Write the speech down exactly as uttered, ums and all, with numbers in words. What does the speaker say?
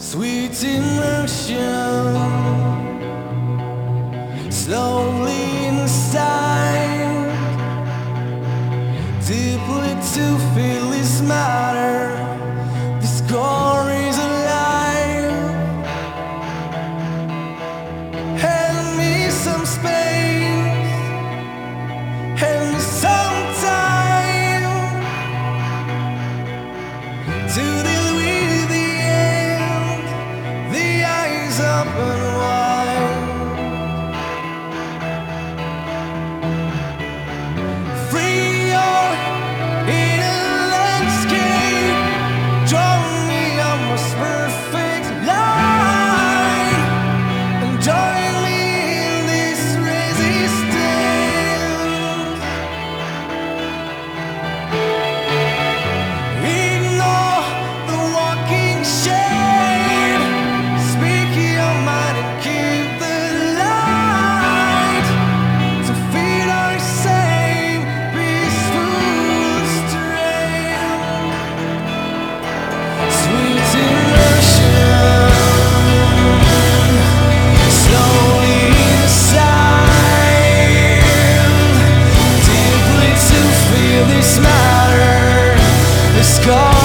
Sweet emotion, slowly inside, deeply to feel this matter. This score is alive. Hand me some space, hand me some time to deal with the end. The eyes open wide. Free your inner landscape. Draw me a most perfect line and join me in this resistance. Ignore the walking shade. Speak your mind and keep the light to feed our same peaceful strength. Sweet immersion, slowly inside, deeply to feel this matter. The scar